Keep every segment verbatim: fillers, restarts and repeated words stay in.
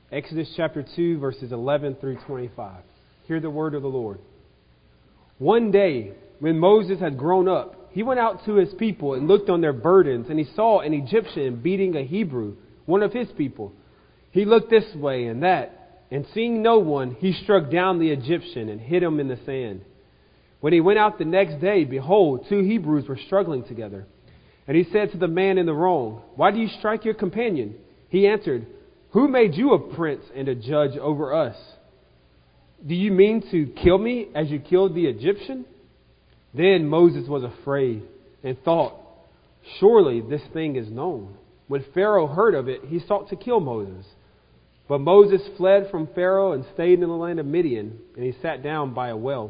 Exodus chapter two, verses eleven through twenty-five. Hear the word of the Lord. One day, when Moses had grown up, he went out to his people and looked on their burdens, and he saw an Egyptian beating a Hebrew, one of his people. He looked this way and that, and seeing no one, he struck down the Egyptian and hid him in the sand. When he went out the next day, behold, two Hebrews were struggling together. And he said to the man in the wrong, "Why do you strike your companion?" He answered, "Who made you a prince and a judge over us? Do you mean to kill me as you killed the Egyptian?" Then Moses was afraid and thought, "Surely this thing is known." When Pharaoh heard of it, he sought to kill Moses. But Moses fled from Pharaoh and stayed in the land of Midian, and he sat down by a well.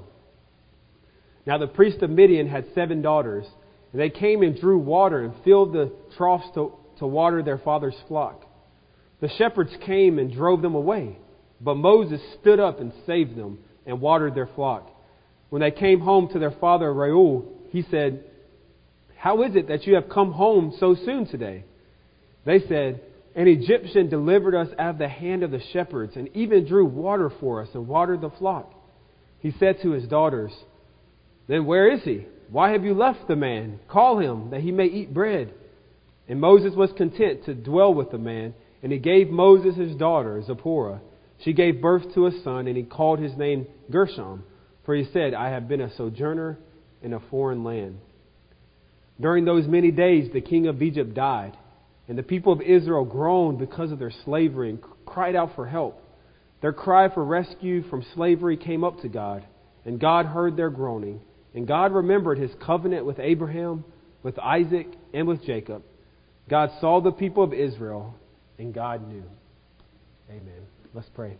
Now the priest of Midian had seven daughters, and they came and drew water and filled the troughs to, to water their father's flock. The shepherds came and drove them away, but Moses stood up and saved them and watered their flock. When they came home to their father Reuel, he said, "How is it that you have come home so soon today?" They said, "An Egyptian delivered us out of the hand of the shepherds and even drew water for us and watered the flock." He said to his daughters, "Then where is he? Why have you left the man? Call him, that he may eat bread." And Moses was content to dwell with the man, and he gave Moses his daughter, Zipporah. She gave birth to a son, and he called his name Gershom, for he said, "I have been a sojourner in a foreign land." During those many days the king of Egypt died, and the people of Israel groaned because of their slavery and cried out for help. Their cry for rescue from slavery came up to God, and God heard their groaning. And God remembered his covenant with Abraham, with Isaac, and with Jacob. God saw the people of Israel, and God knew. Amen. Let's pray.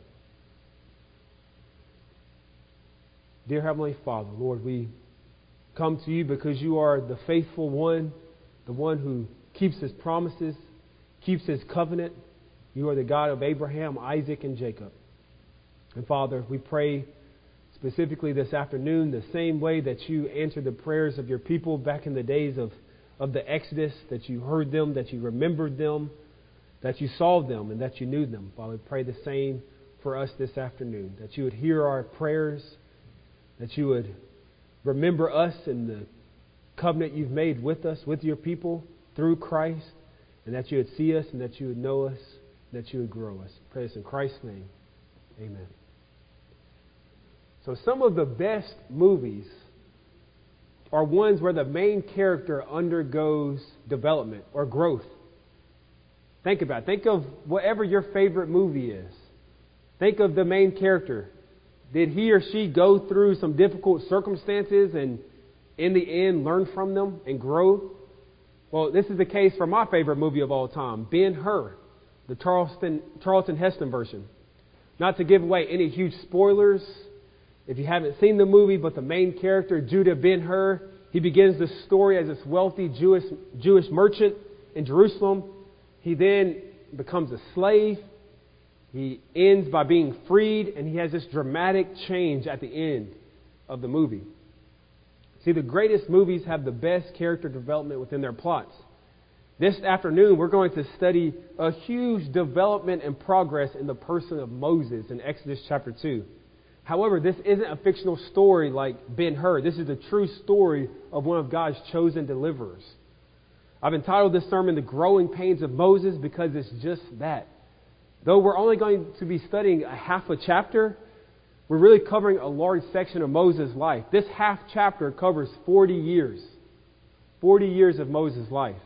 Dear Heavenly Father, Lord, we come to you because you are the faithful one, the one who keeps his promises, keeps his covenant. You are the God of Abraham, Isaac, and Jacob. And Father, we pray specifically this afternoon, the same way that you answered the prayers of your people back in the days of, of the Exodus, that you heard them, that you remembered them, that you saw them, and that you knew them. Father, we pray the same for us this afternoon, that you would hear our prayers, that you would remember us and the covenant you've made with us, with your people, through Christ, and that you would see us and that you would know us, and that you would grow us. Pray this in Christ's name. Amen. So some of the best movies are ones where the main character undergoes development or growth. Think about it. Think of whatever your favorite movie is. Think of the main character. Did he or she go through some difficult circumstances and in the end learn from them and grow? Well, this is the case for my favorite movie of all time, Ben-Hur, the Charleston, Charlton Heston version. Not to give away any huge spoilers if you haven't seen the movie, but the main character, Judah Ben-Hur, he begins the story as this wealthy Jewish Jewish merchant in Jerusalem. He then becomes a slave. He ends by being freed, and he has this dramatic change at the end of the movie. See, the greatest movies have the best character development within their plots. This afternoon, we're going to study a huge development and progress in the person of Moses in Exodus chapter two. However, this isn't a fictional story like Ben-Hur. This is the true story of one of God's chosen deliverers. I've entitled this sermon, "The Growing Pains of Moses," because it's just that. Though we're only going to be studying a half a chapter, we're really covering a large section of Moses' life. This half chapter covers forty years. forty years of Moses' life.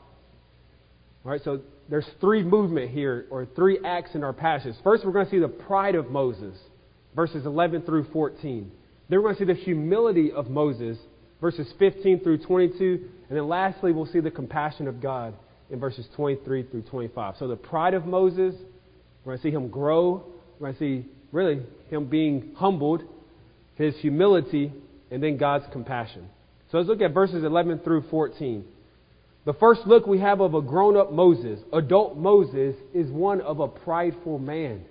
All right, so there's three movement here, or three acts in our passage. First, we're going to see the pride of Moses, verses eleven through fourteen. Then we're going to see the humility of Moses, verses fifteen through twenty-two. And then lastly, we'll see the compassion of God in verses twenty-three through twenty-five. So the pride of Moses, we're going to see him grow. We're going to see, really, him being humbled, his humility, and then God's compassion. So let's look at verses eleven through fourteen. The first look we have of a grown-up Moses, adult Moses, is one of a prideful man.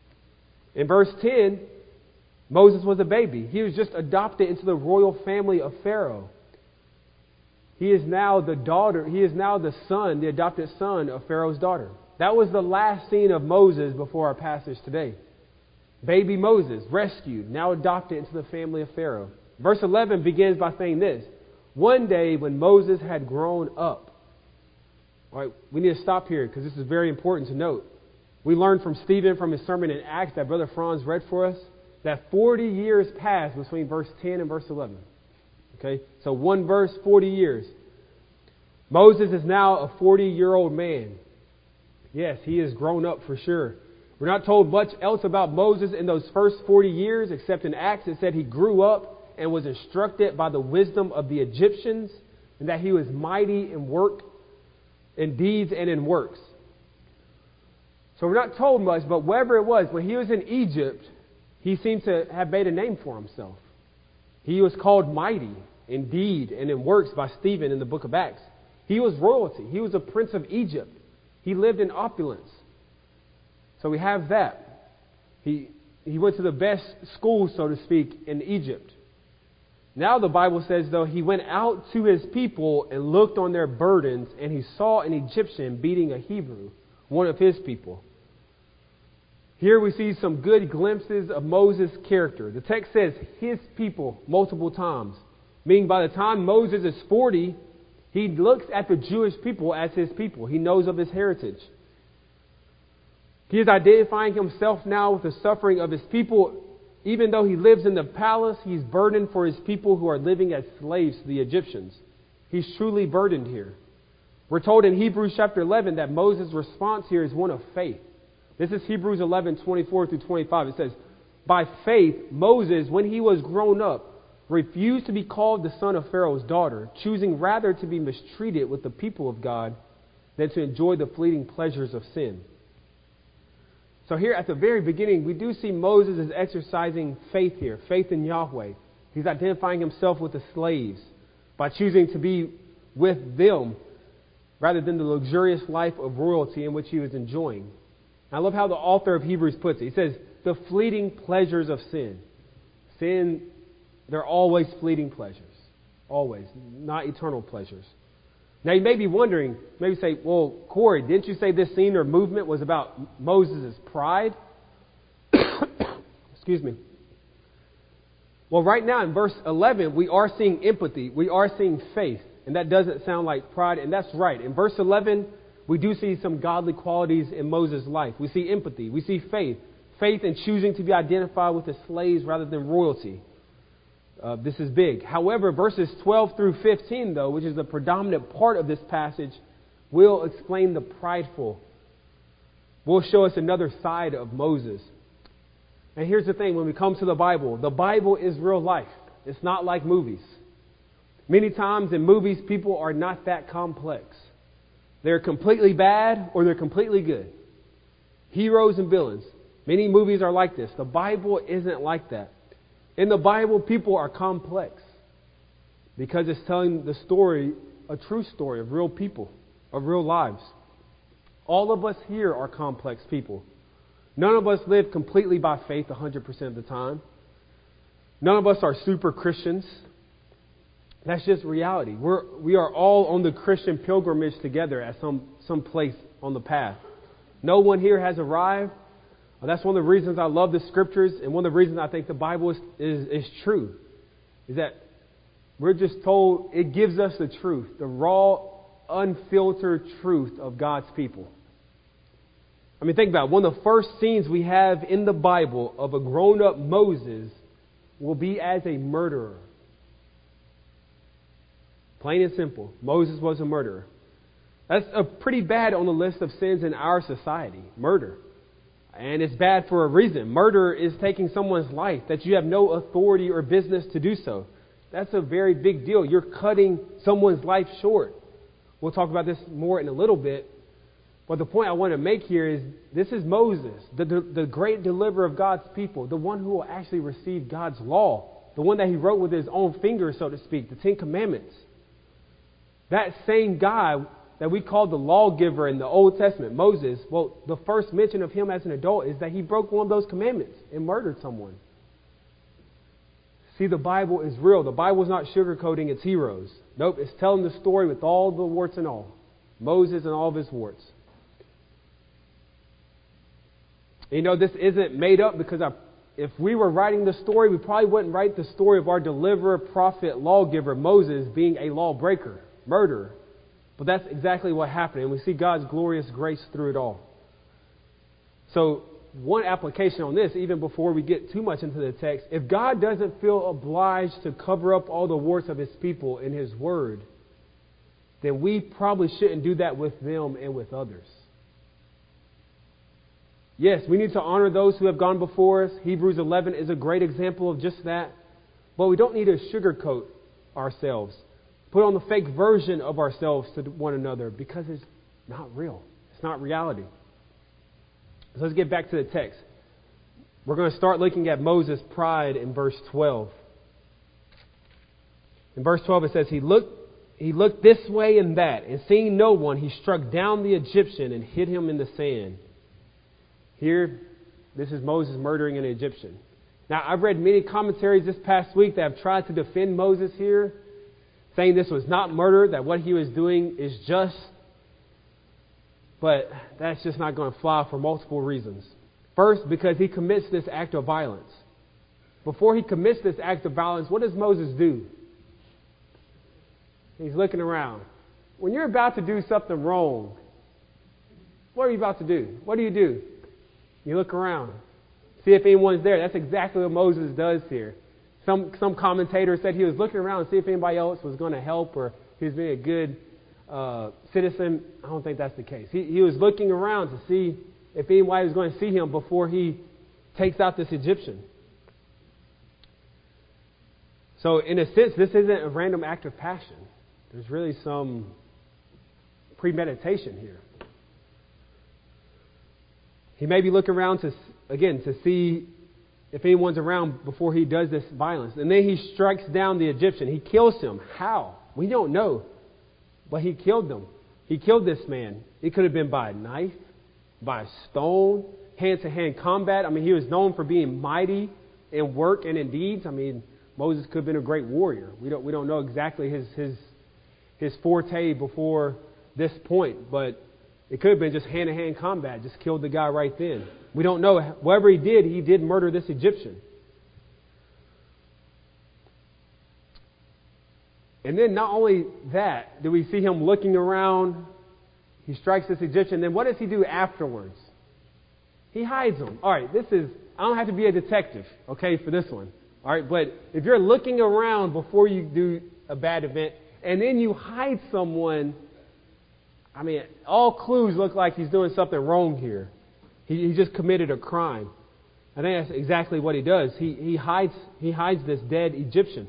In verse ten, Moses was a baby. He was just adopted into the royal family of Pharaoh. He is now the daughter, he is now the son, the adopted son of Pharaoh's daughter. That was the last scene of Moses before our passage today. Baby Moses, rescued, now adopted into the family of Pharaoh. Verse eleven begins by saying this. One day when Moses had grown up. All right, we need to stop here because this is very important to note. We learned from Stephen from his sermon in Acts that Brother Franz read for us that forty years passed between verse ten and verse eleven. Okay, so one verse, forty years. Moses is now a forty-year-old man. Yes, he has grown up for sure. We're not told much else about Moses in those first forty years, except in Acts it said he grew up and was instructed by the wisdom of the Egyptians, and that he was mighty in work, in deeds and in works. So we're not told much, but wherever it was, when he was in Egypt, he seemed to have made a name for himself. He was called mighty in deed and in works by Stephen in the book of Acts. He was royalty. He was a prince of Egypt. He lived in opulence. So we have that. He, he went to the best school, so to speak, in Egypt. Now the Bible says, though, he went out to his people and looked on their burdens, and he saw an Egyptian beating a Hebrew, one of his people. Here we see some good glimpses of Moses' character. The text says his people multiple times, meaning by the time Moses is forty, he looks at the Jewish people as his people. He knows of his heritage. He is identifying himself now with the suffering of his people. Even though he lives in the palace, he's burdened for his people who are living as slaves to the Egyptians. He's truly burdened here. We're told in Hebrews chapter eleven that Moses' response here is one of faith. This is Hebrews eleven, twenty-four through twenty-five. It says, by faith, Moses, when he was grown up, refused to be called the son of Pharaoh's daughter, choosing rather to be mistreated with the people of God than to enjoy the fleeting pleasures of sin. So here at the very beginning, we do see Moses is exercising faith here, faith in Yahweh. He's identifying himself with the slaves by choosing to be with them rather than the luxurious life of royalty in which he was enjoying. I love how the author of Hebrews puts it. He says, the fleeting pleasures of sin. Sin, they're always fleeting pleasures. Always. Not eternal pleasures. Now you may be wondering, maybe say, well, Corey, didn't you say this scene or movement was about Moses' pride? Excuse me. Well, right now in verse eleven, we are seeing empathy. We are seeing faith. And that doesn't sound like pride. And that's right. In verse eleven, we do see some godly qualities in Moses' life. We see empathy. We see faith. Faith in choosing to be identified with the slaves rather than royalty. Uh, this is big. However, verses twelve through fifteen, though, which is the predominant part of this passage, will explain the prideful. Will show us another side of Moses. And here's the thing, when we come to the Bible, the Bible is real life. It's not like movies. Many times in movies, people are not that complex. They're completely bad or they're completely good. Heroes and villains. Many movies are like this. The Bible isn't like that. In the Bible, people are complex because it's telling the story, a true story of real people, of real lives. All of us here are complex people. None of us live completely by faith one hundred percent of the time. None of us are super Christians. That's just reality. We're, we are all on the Christian pilgrimage together at some, some place on the path. No one here has arrived. That's one of the reasons I love the Scriptures, and one of the reasons I think the Bible is, is, is true, is that we're just told it gives us the truth, the raw, unfiltered truth of God's people. I mean, think about it. One of the first scenes we have in the Bible of a grown-up Moses will be as a murderer. Plain and simple. Moses was a murderer. That's a pretty bad on the list of sins in our society, murder. And it's bad for a reason. Murder is taking someone's life that you have no authority or business to do so. That's a very big deal. You're cutting someone's life short. We'll talk about this more in a little bit. But the point I want to make here is this is Moses, the, the, the great deliverer of God's people, the one who will actually receive God's law, the one that he wrote with his own finger, so to speak, the Ten Commandments. That same guy that we call the lawgiver in the Old Testament, Moses, well, the first mention of him as an adult is that he broke one of those commandments and murdered someone. See, the Bible is real. The Bible is not sugarcoating its heroes. Nope, it's telling the story with all the warts and all. Moses and all of his warts. And you know, this isn't made up because I, if we were writing the story, we probably wouldn't write the story of our deliverer, prophet, lawgiver, Moses, being a lawbreaker, murderer. But that's exactly what happened. And we see God's glorious grace through it all. So one application on this, even before we get too much into the text, if God doesn't feel obliged to cover up all the warts of his people in his word, then we probably shouldn't do that with them and with others. Yes, we need to honor those who have gone before us. Hebrews eleven is a great example of just that. But we don't need to sugarcoat ourselves, put on the fake version of ourselves to one another, because it's not real. It's not reality. So let's get back to the text. We're going to start looking at Moses' pride in verse twelve. In verse twelve it says, He looked, he looked this way and that, and seeing no one, he struck down the Egyptian and hid him in the sand. Here, this is Moses murdering an Egyptian. Now, I've read many commentaries this past week that have tried to defend Moses here, saying this was not murder, that what he was doing is just. But that's just not going to fly for multiple reasons. First, because he commits this act of violence. Before he commits this act of violence, what does Moses do? He's looking around. When you're about to do something wrong, what are you about to do? What do you do? You look around. See if anyone's there. That's exactly what Moses does here. Some some commentator said he was looking around to see if anybody else was going to help or he was being a good uh, citizen. I don't think that's the case. He, he was looking around to see if anybody was going to see him before he takes out this Egyptian. So in a sense, this isn't a random act of passion. There's really some premeditation here. He may be looking around to, again, to see if anyone's around before he does this violence. And then he strikes down the Egyptian. He kills him. How? We don't know. But he killed them. He killed this man. It could have been by a knife, by a stone, hand-to-hand combat. I mean, he was known for being mighty in work and in deeds. I mean, Moses could have been a great warrior. We don't we don't know exactly his his his forte before this point, but it could have been just hand-to-hand combat, just killed the guy right then. We don't know. Whatever he did, he did murder this Egyptian. And then not only that, do we see him looking around, he strikes this Egyptian, then what does he do afterwards? He hides him. All right, this is, I don't have to be a detective, okay, for this one. All right, but if you're looking around before you do a bad event, and then you hide someone, I mean, all clues look like he's doing something wrong here. He, he just committed a crime. I think that's exactly what he does. He he hides he hides this dead Egyptian.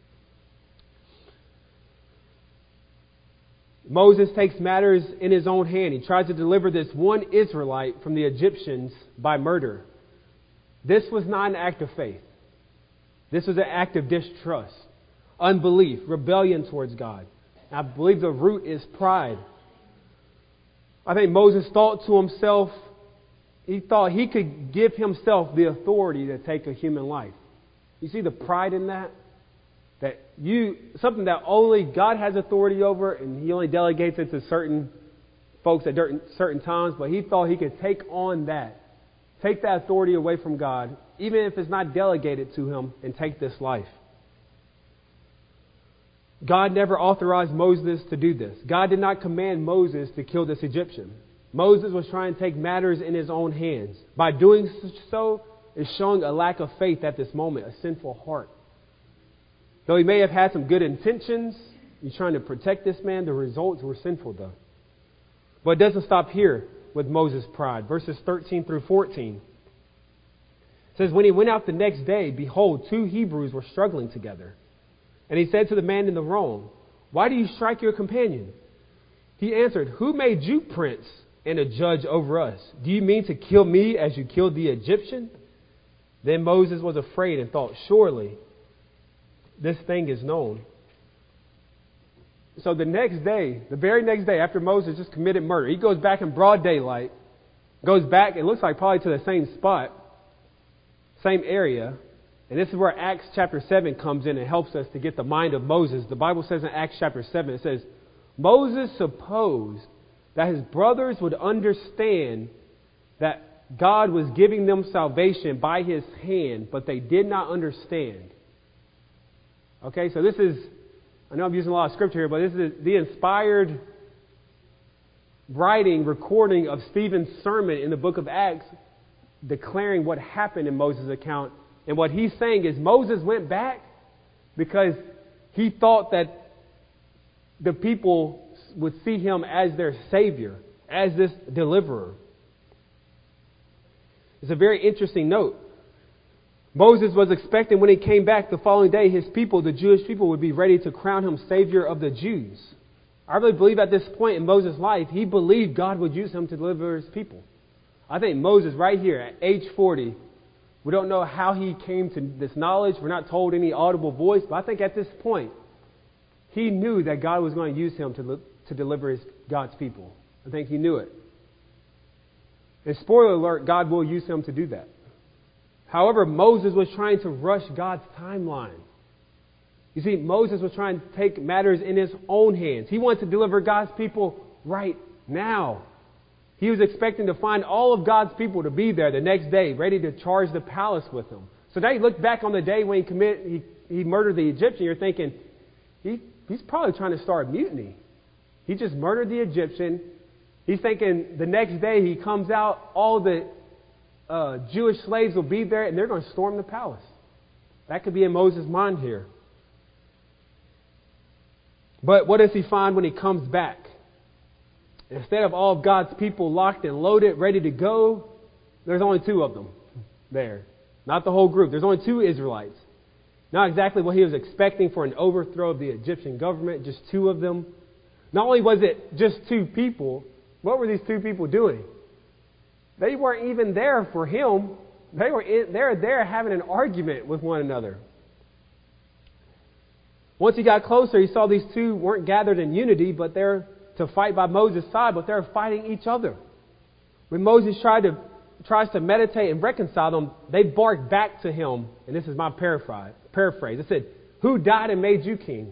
Moses takes matters in his own hand. He tries to deliver this one Israelite from the Egyptians by murder. This was not an act of faith. This was an act of distrust, unbelief, rebellion towards God. I believe the root is pride. I think Moses thought to himself, he thought he could give himself the authority to take a human life. You see the pride in that? That you, something that only God has authority over, and he only delegates it to certain folks at certain times, but he thought he could take on that, take that authority away from God, even if it's not delegated to him, and take this life. God never authorized Moses to do this. God did not command Moses to kill this Egyptian. Moses was trying to take matters in his own hands. By doing so, is showing a lack of faith at this moment, a sinful heart. Though he may have had some good intentions, he's trying to protect this man, the results were sinful though. But it doesn't stop here with Moses' pride. Verses thirteen through fourteen. It says, when he went out the next day, behold, two Hebrews were struggling together. And he said to the man in the wrong, why do you strike your companion? He answered, who made you prince and a judge over us? Do you mean to kill me as you killed the Egyptian? Then Moses was afraid and thought, surely this thing is known. So the next day, the very next day after Moses just committed murder, he goes back in broad daylight, goes back, it looks like probably to the same spot, same area. And this is where Acts chapter seven comes in and helps us to get the mind of Moses. The Bible says in Acts chapter seven, it says, Moses supposed that his brothers would understand that God was giving them salvation by his hand, but they did not understand. Okay, so this is, I know I'm using a lot of scripture here, but this is the inspired writing, recording of Stephen's sermon in the book of Acts, declaring what happened in Moses' account. And what he's saying is Moses went back because he thought that the people would see him as their Savior, as this deliverer. It's a very interesting note. Moses was expecting when he came back the following day, his people, the Jewish people, would be ready to crown him Savior of the Jews. I really believe at this point in Moses' life, he believed God would use him to deliver his people. I think Moses right here at age forty, we don't know how he came to this knowledge. We're not told any audible voice, but I think at this point, he knew that God was going to use him to, to deliver his, God's people. I think he knew it. And spoiler alert, God will use him to do that. However, Moses was trying to rush God's timeline. You see, Moses was trying to take matters in his own hands. He wanted to deliver God's people right now. He was expecting to find all of God's people to be there the next day, ready to charge the palace with him. So now you look back on the day when he committed, he, he murdered the Egyptian, you're thinking, he, he's probably trying to start a mutiny. He just murdered the Egyptian. He's thinking the next day he comes out, all the uh, Jewish slaves will be there, and they're going to storm the palace. That could be in Moses' mind here. But what does he find when he comes back? Instead of all of God's people locked and loaded, ready to go, there's only two of them there. Not the whole group. There's only two Israelites. Not exactly what he was expecting for an overthrow of the Egyptian government, just two of them. Not only was it just two people, what were these two people doing? They weren't even there for him. They were in, they were there having an argument with one another. Once he got closer, he saw these two weren't gathered in unity, but they're to fight by Moses' side, but they're fighting each other. When Moses tried to tries to meditate and reconcile them, they barked back to him, and this is my paraphrase. Paraphrase. It said, "Who died and made you king?"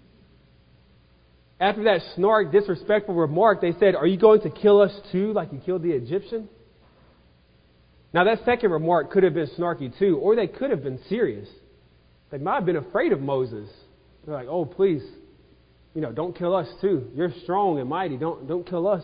After that snark, disrespectful remark, they said, "Are you going to kill us too, like you killed the Egyptian?" Now that second remark could have been snarky too, or they could have been serious. They might have been afraid of Moses. They're like, "Oh, please, you know, don't kill us too. You're strong and mighty. Don't don't kill us."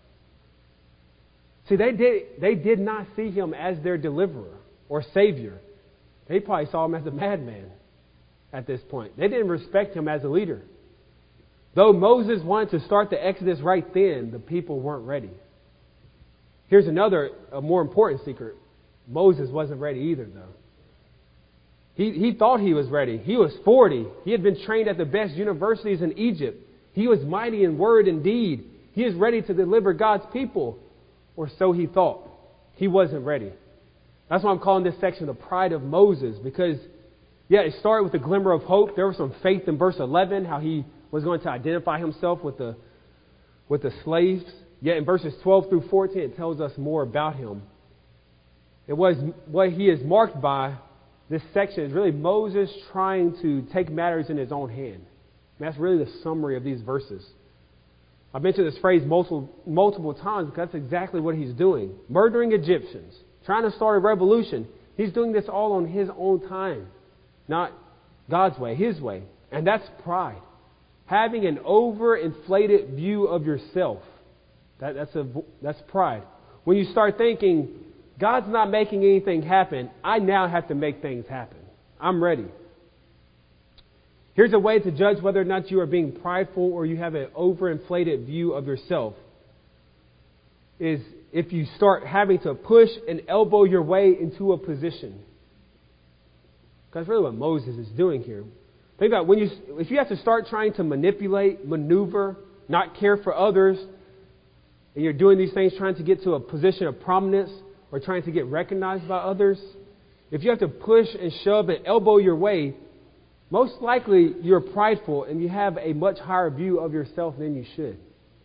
See, they did they did not see him as their deliverer or savior. They probably saw him as a madman at this point. They didn't respect him as a leader. Though Moses wanted to start the Exodus right then, the people weren't ready. Here's another, a more important secret. Moses wasn't ready either, though. He, he thought he was ready. He was forty. He had been trained at the best universities in Egypt. He was mighty in word and deed. He is ready to deliver God's people. Or so he thought. He wasn't ready. That's why I'm calling this section the pride of Moses. Because, yeah, it started with a glimmer of hope. There was some faith in verse eleven, how he was going to identify himself with the, with the slaves. Yet in verses twelve through fourteen, it tells us more about him. It was what he is marked by. This section is really Moses trying to take matters in his own hand. And that's really the summary of these verses. I've mentioned this phrase multiple, multiple times because that's exactly what he's doing. Murdering Egyptians, trying to start a revolution. He's doing this all on his own time, not God's way, his way. And that's pride. Having an overinflated view of yourself. That, that's, a, that's pride. When you start thinking, God's not making anything happen, I now have to make things happen. I'm ready. Here's a way to judge whether or not you are being prideful or you have an overinflated view of yourself. Is if you start having to push and elbow your way into a position. That's really what Moses is doing here. Think about when you, if you have to start trying to manipulate, maneuver, not care for others, and you're doing these things trying to get to a position of prominence or trying to get recognized by others, if you have to push and shove and elbow your way, most likely you're prideful and you have a much higher view of yourself than you should.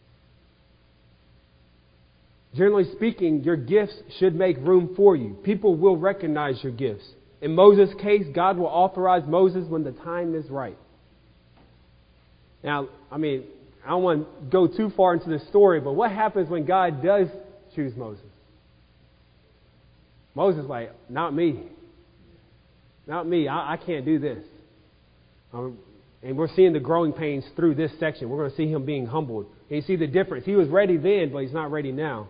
Generally speaking, your gifts should make room for you. People will recognize your gifts. In Moses' case, God will authorize Moses when the time is right. Now, I mean, I don't want to go too far into the story, but what happens when God does choose Moses? Moses like, not me. Not me. I, I can't do this. Um, and we're seeing the growing pains through this section. We're going to see him being humbled. And you see the difference. He was ready then, but he's not ready now.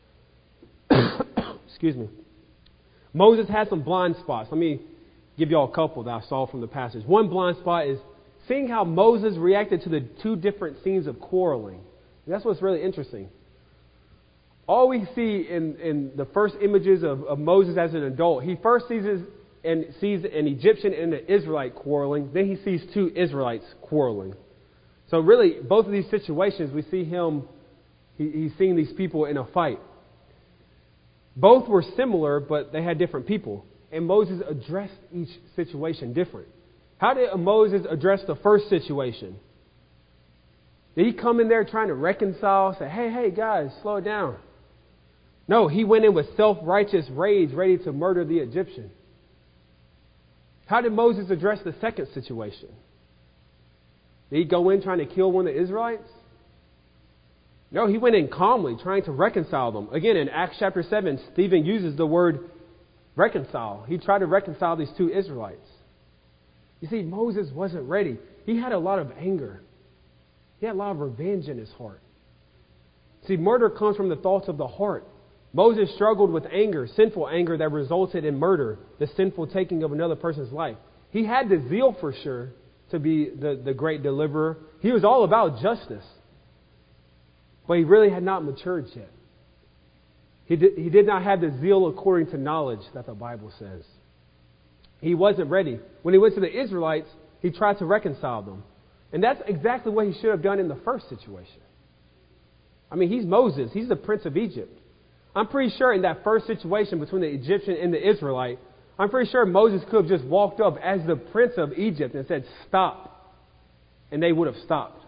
Excuse me. Moses had some blind spots. Let me give you all a couple that I saw from the passage. One blind spot is seeing how Moses reacted to the two different scenes of quarreling. And that's what's really interesting. All we see in, in the first images of, of Moses as an adult, he first sees his, and sees an Egyptian and an Israelite quarreling. Then he sees two Israelites quarreling. So really, both of these situations, we see him, he, he's seeing these people in a fight. Both were similar, but they had different people. And Moses addressed each situation different. How did Moses address the first situation? Did he come in there trying to reconcile, say, hey, hey, guys, slow it down? No, he went in with self-righteous rage, ready to murder the Egyptian. How did Moses address the second situation? Did he go in trying to kill one of the Israelites? No, he went in calmly, trying to reconcile them. Again, in Acts chapter seven, Stephen uses the word reconcile. He tried to reconcile these two Israelites. You see, Moses wasn't ready. He had a lot of anger. He had a lot of revenge in his heart. See, murder comes from the thoughts of the heart. Moses struggled with anger, sinful anger that resulted in murder, the sinful taking of another person's life. He had the zeal for sure to be the, the great deliverer. He was all about justice. But he really had not matured yet. He did, he did not have the zeal according to knowledge that the Bible says. He wasn't ready. When he went to the Israelites, he tried to reconcile them. And that's exactly what he should have done in the first situation. I mean, he's Moses. He's the prince of Egypt. I'm pretty sure in that first situation between the Egyptian and the Israelite, I'm pretty sure Moses could have just walked up as the prince of Egypt and said, stop. And they would have stopped.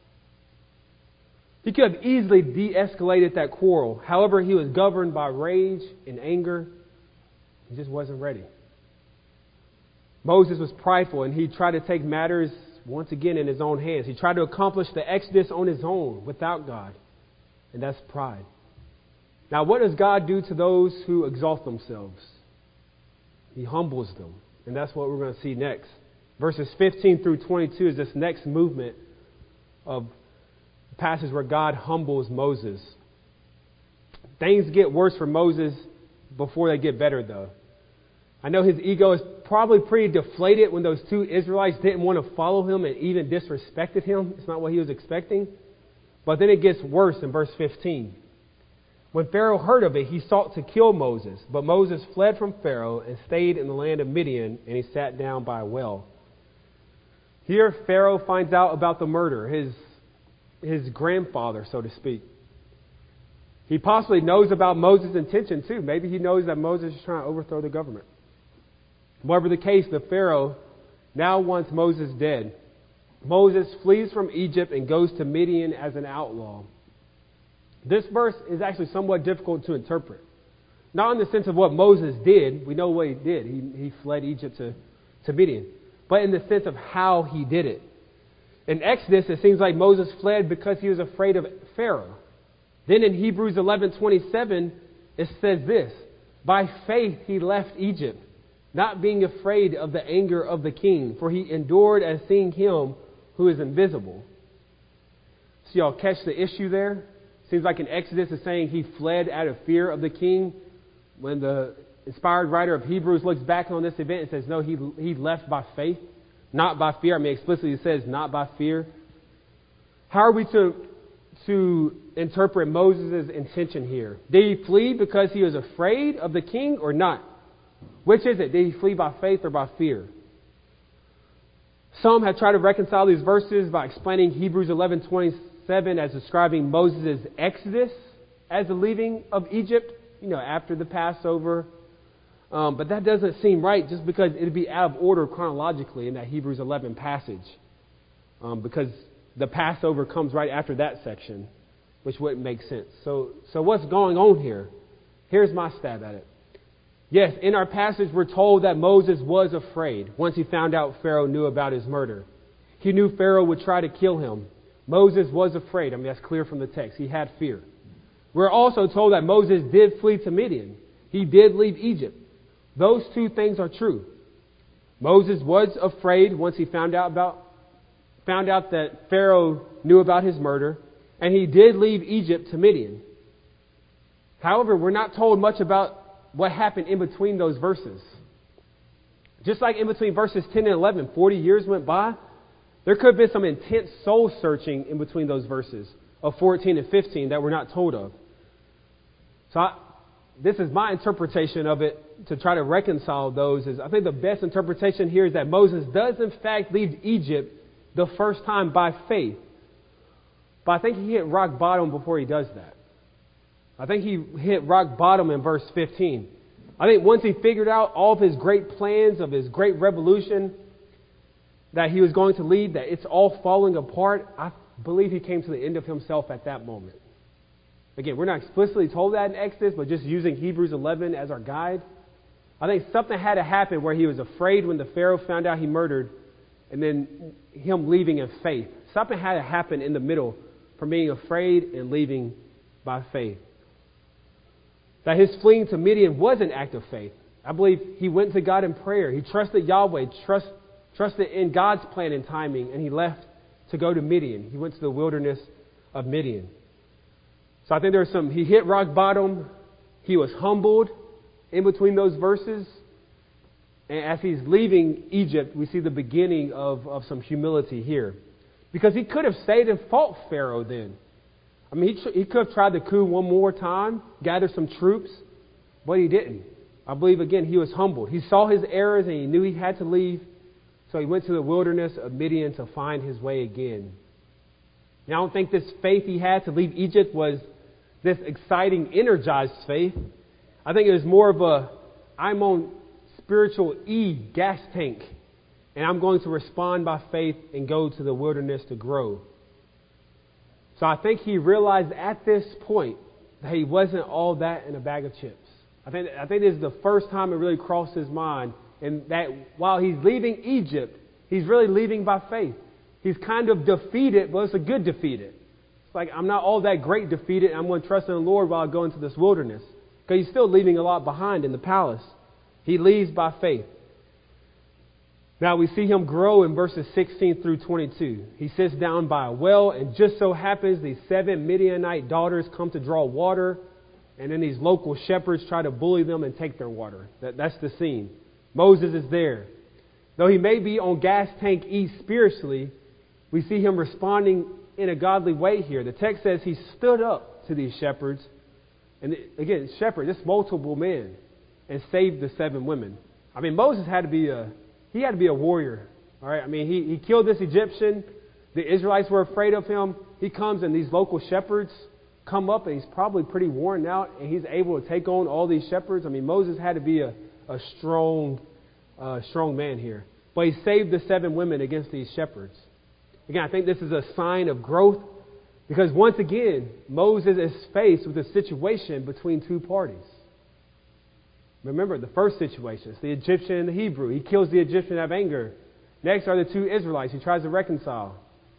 He could have easily de-escalated that quarrel. However, he was governed by rage and anger. He just wasn't ready. Moses was prideful, and he tried to take matters once again in his own hands. He tried to accomplish the Exodus on his own without God. And that's pride. Now, what does God do to those who exalt themselves? He humbles them. And that's what we're going to see next. Verses fifteen through twenty-two is this next movement of the passage where God humbles Moses. Things get worse for Moses before they get better, though. I know his ego is probably pretty deflated when those two Israelites didn't want to follow him and even disrespected him. It's not what he was expecting. But then it gets worse in verse fifteen. When Pharaoh heard of it, he sought to kill Moses. But Moses fled from Pharaoh and stayed in the land of Midian, and he sat down by a well. Here, Pharaoh finds out about the murder, his, his grandfather, so to speak. He possibly knows about Moses' intention, too. Maybe he knows that Moses is trying to overthrow the government. Whatever the case, the Pharaoh now wants Moses dead. Moses flees from Egypt and goes to Midian as an outlaw. This verse is actually somewhat difficult to interpret. Not in the sense of what Moses did. We know what he did. He, he fled Egypt to, to Midian. But in the sense of how he did it. In Exodus, it seems like Moses fled because he was afraid of Pharaoh. Then in Hebrews eleven twenty-seven, it says this: by faith he left Egypt, not being afraid of the anger of the king, for he endured as seeing him who is invisible. So y'all catch the issue there? Seems like in Exodus it's saying he fled out of fear of the king. When the inspired writer of Hebrews looks back on this event and says, no, he he left by faith, not by fear. I mean, explicitly it says not by fear. How are we to, to interpret Moses' intention here? Did he flee because he was afraid of the king or not? Which is it? Did he flee by faith or by fear? Some have tried to reconcile these verses by explaining Hebrews eleven twenty-seven as describing Moses' exodus as the leaving of Egypt, you know, after the Passover. Um, but that doesn't seem right just because it would be out of order chronologically in that Hebrews eleven passage. Um, because the Passover comes right after that section, which wouldn't make sense. So, so what's going on here? Here's my stab at it. Yes, in our passage we're told that Moses was afraid once he found out Pharaoh knew about his murder. He knew Pharaoh would try to kill him. Moses was afraid. I mean, that's clear from the text. He had fear. We're also told that Moses did flee to Midian. He did leave Egypt. Those two things are true. Moses was afraid once he found out about found out that Pharaoh knew about his murder, and he did leave Egypt to Midian. However, we're not told much about what happened in between those verses. Just like in between verses ten and eleven, forty years went by, there could have been some intense soul searching in between those verses of fourteen and fifteen that we're not told of. So I, this is my interpretation of it to try to reconcile those. Is I think the best interpretation here is that Moses does in fact leave Egypt the first time by faith. But I think he hit rock bottom before he does that. I think he hit rock bottom in verse fifteen. I think once he figured out all of his great plans of his great revolution that he was going to lead, that it's all falling apart, I believe he came to the end of himself at that moment. Again, we're not explicitly told that in Exodus, but just using Hebrews eleven as our guide. I think something had to happen where he was afraid when the Pharaoh found out he murdered, and then him leaving in faith. Something had to happen in the middle from being afraid and leaving by faith. That his fleeing to Midian was an act of faith. I believe he went to God in prayer. He trusted Yahweh, trust, trusted in God's plan and timing, and he left to go to Midian. He went to the wilderness of Midian. So I think there's some, he hit rock bottom. He was humbled in between those verses. And as he's leaving Egypt, we see the beginning of, of some humility here. Because he could have stayed and fought Pharaoh then. I mean, he, tr- he could have tried the coup one more time, gather some troops, but he didn't. I believe, again, he was humbled. He saw his errors and he knew he had to leave. So he went to the wilderness of Midian to find his way again. Now, I don't think this faith he had to leave Egypt was this exciting, energized faith. I think it was more of a, I'm on spiritual E gas tank, and I'm going to respond by faith and go to the wilderness to grow. So I think he realized at this point that he wasn't all that in a bag of chips. I think I think this is the first time it really crossed his mind, and that while he's leaving Egypt, he's really leaving by faith. He's kind of defeated, but it's a good defeated. It's like, I'm not all that great defeated. I'm going to trust in the Lord while I go into this wilderness. Because he's still leaving a lot behind in the palace. He leaves by faith. Now we see him grow in verses sixteen through twenty-two. He sits down by a well, and just so happens these seven Midianite daughters come to draw water, and then these local shepherds try to bully them and take their water. That, that's the scene. Moses is there. Though he may be on gas tank E spiritually, we see him responding in a godly way here. The text says he stood up to these shepherds, and again, shepherd, this multiple men, and saved the seven women. I mean, Moses had to be a He had to be a warrior, all right? I mean, he, he killed this Egyptian. The Israelites were afraid of him. He comes and these local shepherds come up, and he's probably pretty worn out, and he's able to take on all these shepherds. I mean, Moses had to be a, a strong, uh, strong man here. But he saved the seven women against these shepherds. Again, I think this is a sign of growth because once again, Moses is faced with a situation between two parties. Remember the first situation, it's the Egyptian and the Hebrew. He kills the Egyptian out of anger. Next are the two Israelites he tries to reconcile.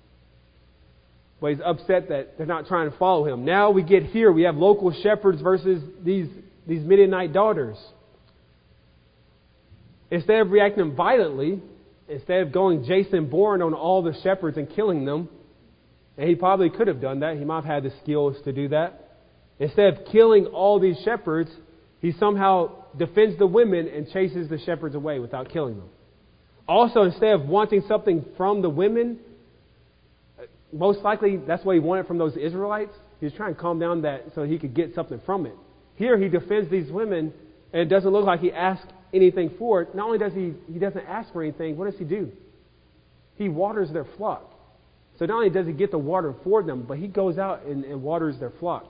But he's upset that they're not trying to follow him. Now we get here, we have local shepherds versus these, these Midianite daughters. Instead of reacting violently, instead of going Jason Bourne on all the shepherds and killing them, and he probably could have done that, he might have had the skills to do that. Instead of killing all these shepherds, he somehow defends the women and chases the shepherds away without killing them. Also, instead of wanting something from the women, most likely that's what he wanted from those Israelites. He was trying to calm down that so he could get something from it. Here he defends these women, and it doesn't look like he asked anything for it. Not only does he he doesn't ask for anything, what does he do? He waters their flock. So not only does he get the water for them, but he goes out and, and waters their flock.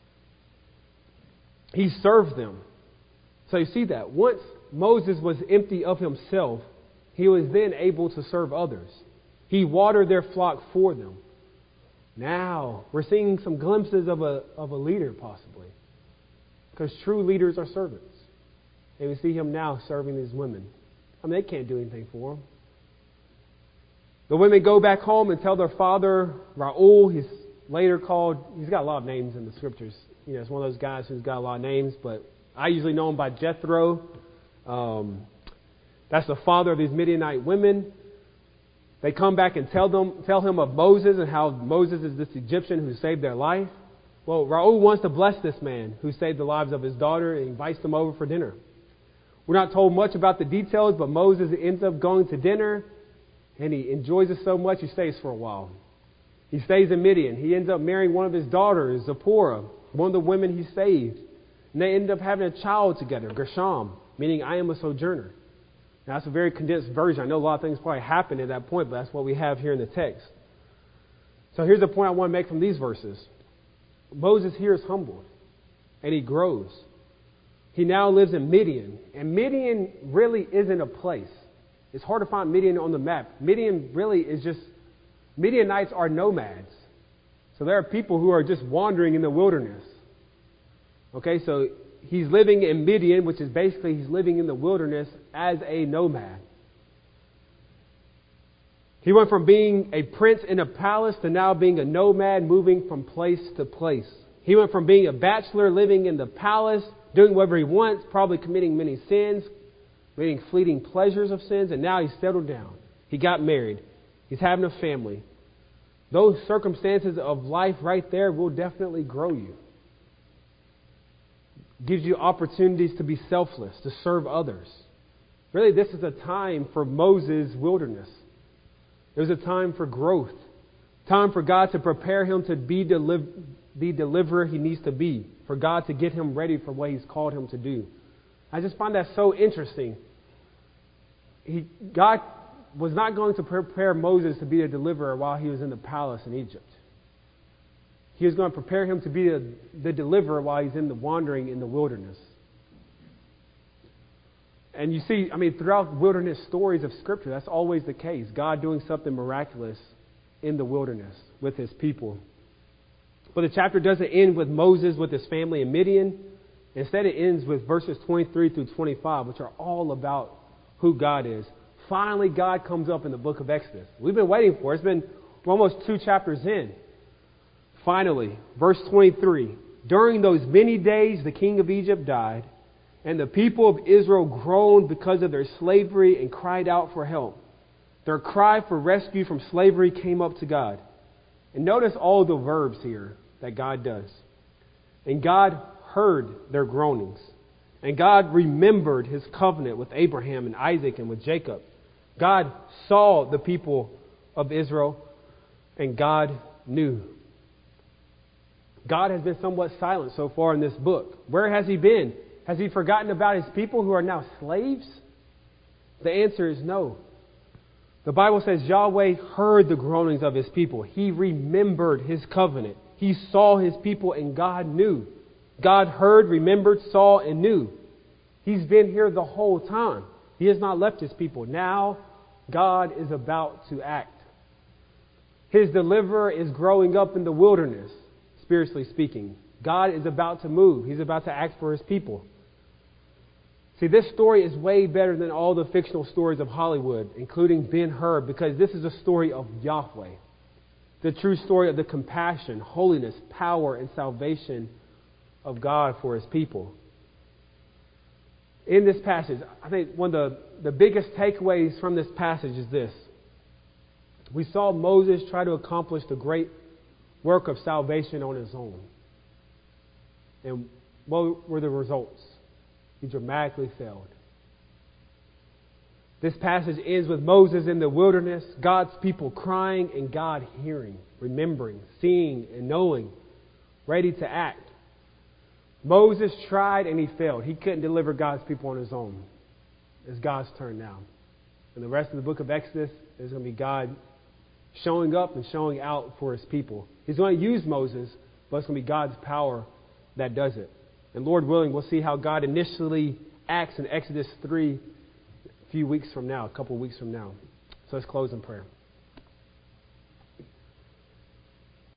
He served them. So you see that. Once Moses was empty of himself, he was then able to serve others. He watered their flock for them. Now we're seeing some glimpses of a, of a leader possibly. Because true leaders are servants. And we see him now serving these women. I mean, they can't do anything for him. The women go back home and tell their father, Raul, he's later called, he's got a lot of names in the scriptures. You know, it's one of those guys who's got a lot of names, but I usually know him by Jethro. Um, that's the father of these Midianite women. They come back and tell them, tell him of Moses and how Moses is this Egyptian who saved their life. Well, Raul wants to bless this man who saved the lives of his daughter and invites them over for dinner. We're not told much about the details, but Moses ends up going to dinner, and he enjoys it so much he stays for a while. He stays in Midian. He ends up marrying one of his daughters, Zipporah, one of the women he saved. And they end up having a child together, Gershom, meaning I am a sojourner. Now, that's a very condensed version. I know a lot of things probably happened at that point, but that's what we have here in the text. So here's the point I want to make from these verses. Moses here is humbled, and he grows. He now lives in Midian, and Midian really isn't a place. It's hard to find Midian on the map. Midian really is just, Midianites are nomads. So there are people who are just wandering in the wilderness. Okay, so he's living in Midian, which is basically he's living in the wilderness as a nomad. He went from being a prince in a palace to now being a nomad, moving from place to place. He went from being a bachelor living in the palace, doing whatever he wants, probably committing many sins, committing fleeting pleasures of sins, and now he's settled down. He got married. He's having a family. Those circumstances of life right there will definitely grow you. Gives you opportunities to be selfless, to serve others. Really, this is a time for Moses' wilderness. It was a time for growth. Time for God to prepare him to be deliv- the deliverer he needs to be. For God to get him ready for what he's called him to do. I just find that so interesting. He, God was not going to prepare Moses to be a deliverer while he was in the palace in Egypt. He was going to prepare him to be the, the deliverer while he's in the wandering in the wilderness. And you see, I mean, throughout wilderness stories of Scripture, that's always the case. God doing something miraculous in the wilderness with his people. But the chapter doesn't end with Moses with his family in Midian. Instead, it ends with verses twenty-three through twenty-five, which are all about who God is. Finally, God comes up in the book of Exodus. We've been waiting for it. It's been we're almost two chapters in. Finally, verse twenty-three. During those many days, the king of Egypt died, and the people of Israel groaned because of their slavery and cried out for help. Their cry for rescue from slavery came up to God. And notice all the verbs here that God does. And God heard their groanings. And God remembered his covenant with Abraham and Isaac and with Jacob. God saw the people of Israel, and God knew. God has been somewhat silent so far in this book. Where has he been? Has he forgotten about his people who are now slaves? The answer is no. The Bible says Yahweh heard the groanings of his people. He remembered his covenant. He saw his people and God knew. God heard, remembered, saw, and knew. He's been here the whole time. He has not left his people. Now God is about to act. His deliverer is growing up in the wilderness, spiritually speaking. God is about to move. He's about to act for his people. See, this story is way better than all the fictional stories of Hollywood, including Ben-Hur, because this is a story of Yahweh. The true story of the compassion, holiness, power, and salvation of God for his people. In this passage, I think one of the, the biggest takeaways from this passage is this. We saw Moses try to accomplish the great work of salvation on his own. And what were the results? He dramatically failed. This passage ends with Moses in the wilderness, God's people crying and God hearing, remembering, seeing, and knowing, ready to act. Moses tried and he failed. He couldn't deliver God's people on his own. It's God's turn now. And the rest of the book of Exodus is going to be God showing up and showing out for his people. He's going to use Moses, but it's going to be God's power that does it. And Lord willing, we'll see how God initially acts in Exodus three a few weeks from now, a couple of weeks from now. So let's close in prayer.